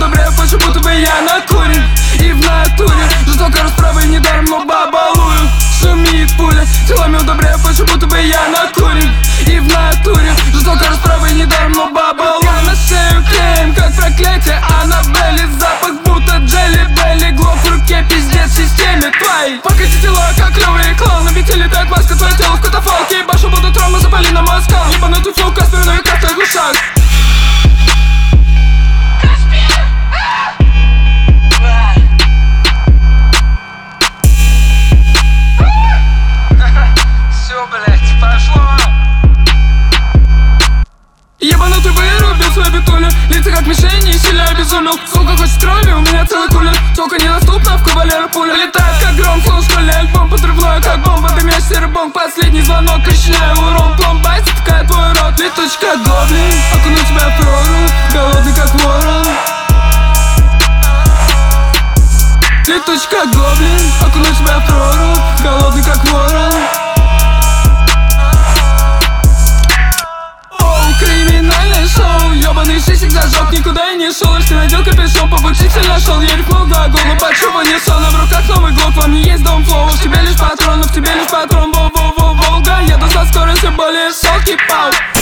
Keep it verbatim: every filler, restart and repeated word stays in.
добрее, почему будто бы я на куре. И в натуре жестоко расправы недаром, но бабалую. Шумит пуля, телами удобрее, почему будто бы я на куре. И в натуре жестоко расправы недаром, но бабалую. На шею клеем, как проклятие Аннабелли. Запах будто Джелли Белли. Глок в руке, пиздец системе твоей. Покати тела, как клевые клоуны. Ведь летает маска, твое тело в катафалке. Ебашу будут травмы, запали на москал. Ебанутый флоу, Каспер, на веках в твоих ушах. Ебанутый вырубил свою битулю. Лица как мишени, сильно обезумел. Сука хочет крови, у меня целый кулер. Сука недоступна, в кавалера пуля. Летает как гром, слон школьный альбом. Подрывной как бомба, дымящий серый бомб. Последний звонок, причиняю урон. Пломбай, затыкает твой рот. Летучка гоблин, окуну тебя в прорубь. Голодный как ворон. Летучка гоблин, окуну тебя в прорубь. Голодный как ворон. Ёбаный шишик зажег, никуда я не шел. Лишь ты надел капюшон, попутитель нашел. Я рифму глагол, почему не сон. А в руках новый глок, во мне есть дом флоу. В тебе лишь патрон, в тебе лишь патрон. Во-во-во-Волга, еду со скоростью более сотки, пау.